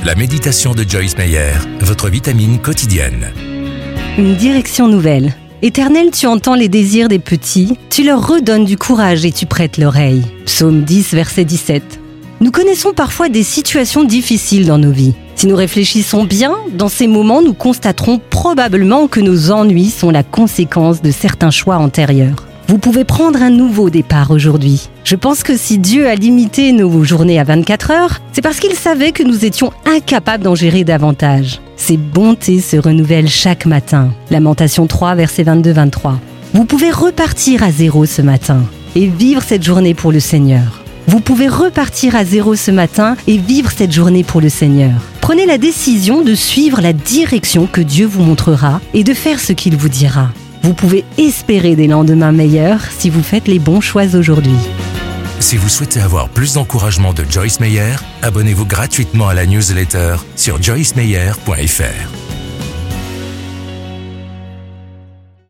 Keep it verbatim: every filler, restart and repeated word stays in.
La méditation de Joyce Meyer, votre vitamine quotidienne. Une direction nouvelle. Éternel, tu entends les désirs des petits, tu leur redonnes du courage et tu prêtes l'oreille. Psaume dix, verset dix-sept. Nous connaissons parfois des situations difficiles dans nos vies. Si nous réfléchissons bien, dans ces moments, nous constaterons probablement que nos ennuis sont la conséquence de certains choix antérieurs. Vous pouvez prendre un nouveau départ aujourd'hui. Je pense que si Dieu a limité nos journées à vingt-quatre heures, c'est parce qu'il savait que nous étions incapables d'en gérer davantage. Ses bontés se renouvellent chaque matin. Lamentation trois, versets vingt-deux vingt-trois. Vous pouvez repartir à zéro ce matin et vivre cette journée pour le Seigneur. Vous pouvez repartir à zéro ce matin et vivre cette journée pour le Seigneur. Prenez la décision de suivre la direction que Dieu vous montrera et de faire ce qu'il vous dira. Vous pouvez espérer des lendemains meilleurs si vous faites les bons choix aujourd'hui. Si vous souhaitez avoir plus d'encouragement de Joyce Meyer, abonnez-vous gratuitement à la newsletter sur joyce meyer point f r.